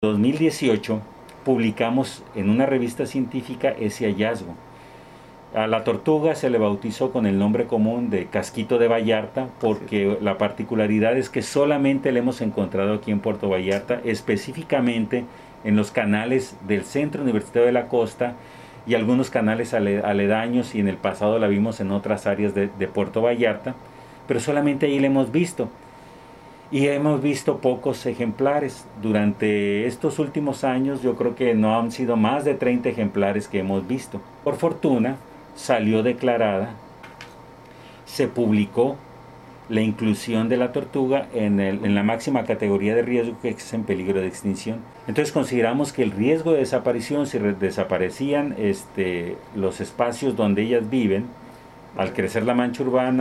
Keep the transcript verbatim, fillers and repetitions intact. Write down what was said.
dos mil dieciocho publicamos en una revista científica ese hallazgo. A la tortuga se le bautizó con el nombre común de casquito de Vallarta porque la particularidad es que solamente le hemos encontrado aquí en Puerto Vallarta, específicamente en los canales del Centro Universitario de la Costa y algunos canales aledaños, y en el pasado la vimos en otras áreas de, de Puerto Vallarta, pero solamente ahí la hemos visto. Y hemos visto pocos ejemplares. Durante estos últimos años yo creo que no han sido más de treinta ejemplares que hemos visto. Por fortuna salió declarada, se publicó la inclusión de la tortuga en, el, en la máxima categoría de riesgo, que es en peligro de extinción. Entonces consideramos que el riesgo de desaparición, si desaparecían este, los espacios donde ellas viven, al crecer la mancha urbana,